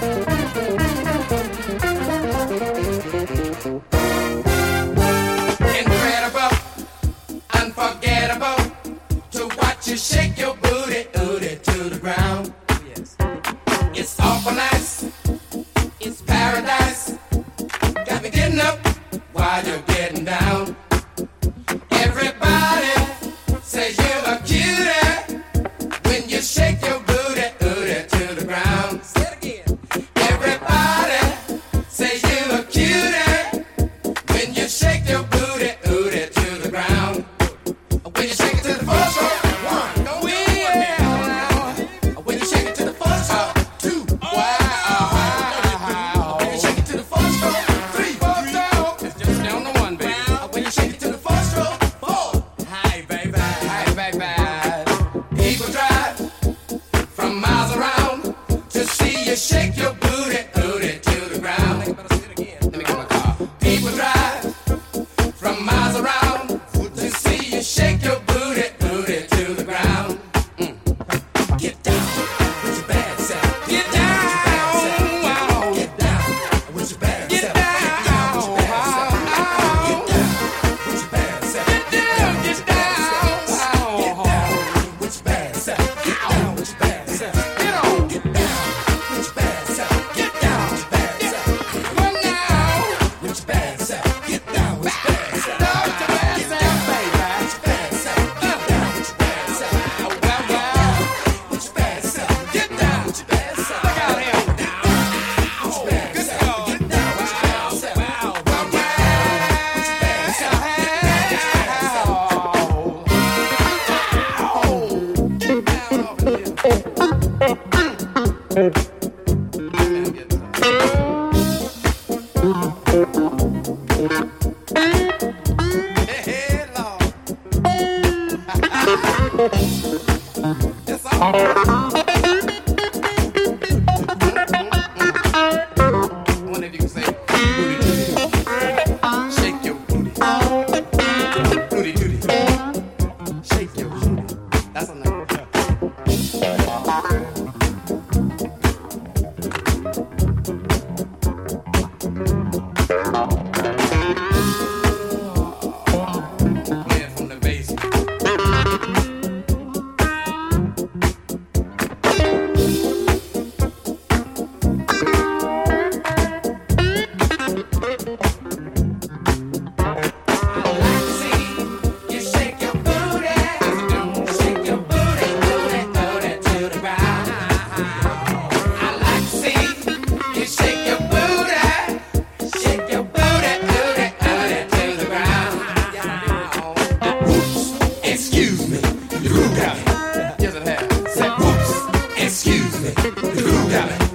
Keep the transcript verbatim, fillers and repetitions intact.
Incredible, unforgettable, to watch you shake your booty, booty to the ground. It's awful nice, it's paradise. Got me getting up while you're getting down. Everybody says you're a cutie when you shake your booty, booty to the ground. Say it again. Everybody says you're a cutie when you shake your booty, booty to the ground. When you shake it to the first row, one, go yeah. When you shake it to the first row, two, wow. When you shake it to the first row, three, four, it's just down to one, baby. When you shake it to the first row, four, hi, baby, hi, baby. People drive from miles around to see you shake your booty, booty to the ground. Let me get my car. People drive from miles around to see you shake your booty, booty to the ground. Mm. Get down with your bad self. Get down, wow. Get down with your bad self. Get down, get down with your bad self. Get down, get down, get down with your bad self. Get down with your bad self. Get on, get down with your bad self. Get down with your bad self. Come now with your bad self. Get down with your bad self. Get down with your bad self, baby. With your bad self. Get down with your bad self. Well, well, with your bad self. Get down with your bad self. Look out here. Get down with your bad self. Get down with your bad self. Well, well, with your bad self. Hey, Lord. It's all right. I wonder if you can say booty tooty. Shake your booty. Booty tooty. Shake your booty. That's enough. Yeah, from the basement. You shake your booty, shake your booty, booty, booty to the ground. I like to see you shake your booty, shake your booty, booty, booty to the ground. Oops, excuse me, the groove got me. Yes, it has. Said, oops, excuse me, the groove got me.